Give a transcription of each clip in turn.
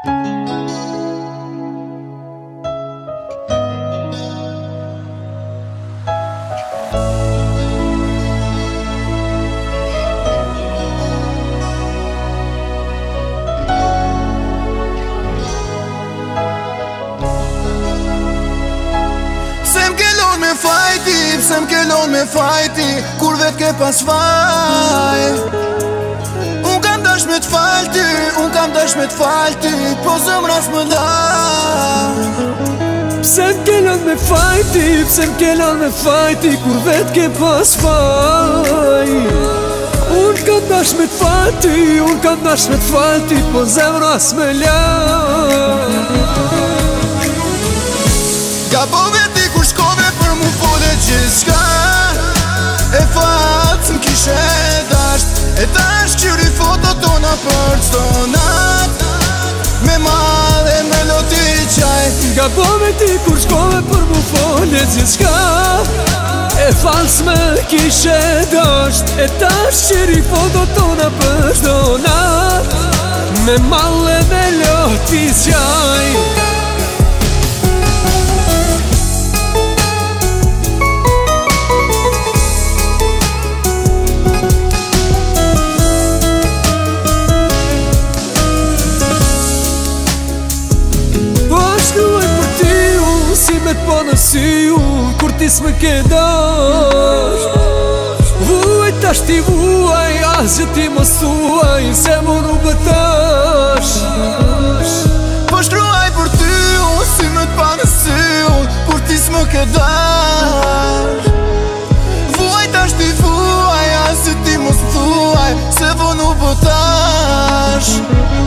Pse m'kelon me fajti, kur vet ke pas faj. Unë kam dash me t'fal ty, unë kam dash me t'fal ty, po zemra s'më la. Pse m'kelon me fajti, pse m'kelon me fajti, kur vet ke pas faj. Unë kam dash me t'fal ty, unë kam dash me t'fal ty, po zemra s'më la. Gabove ti kur shkove për mu fole gjithçka. E fatë m'kishe dasht, e tash qyri foto tona për çdo nat, me madhe melodi qaj. Gabove ti kur shkove për mu fole gjithçka. E falës me kishe dasht, e tash qyri foto tona për çdo nat, me madhe melodi qaj. Me t'po në sy unë, kur ti s'me ke dash. Vuaj tash ti vuaj, asgjë ti mos thuaj, se mu nuk bëtash. Po shkruaj për ty unë, si me t'pa në sy unë, kur ti s'me ke dash. Vuaj tash ti vuaj, asgjë ti mos thuaj, se mu nuk bëtash.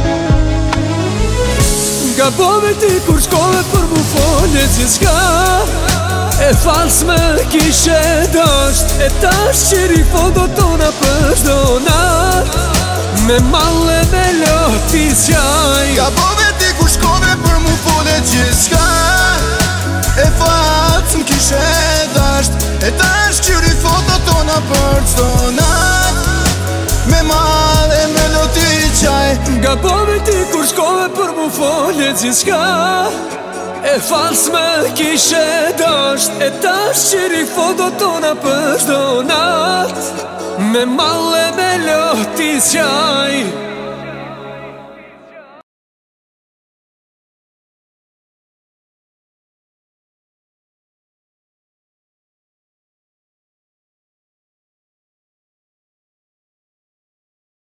Gabove ti kur shkove për mu fole gjithçka. E falës me kishe dasht, e tash qiri foto tona për çdo nat, me malle melodi qaj. Gabove ti kur shkove për mu fole gjithçka. E falës m'kishe dasht, e tash qiri foto tona për çdo nat, me malle melodi qaj. Gabove ti kur shkove për mu fole gjithçka. E falës me kishe dasht, e tash qiri foto tona për çdo nat, me malle melodi qaj.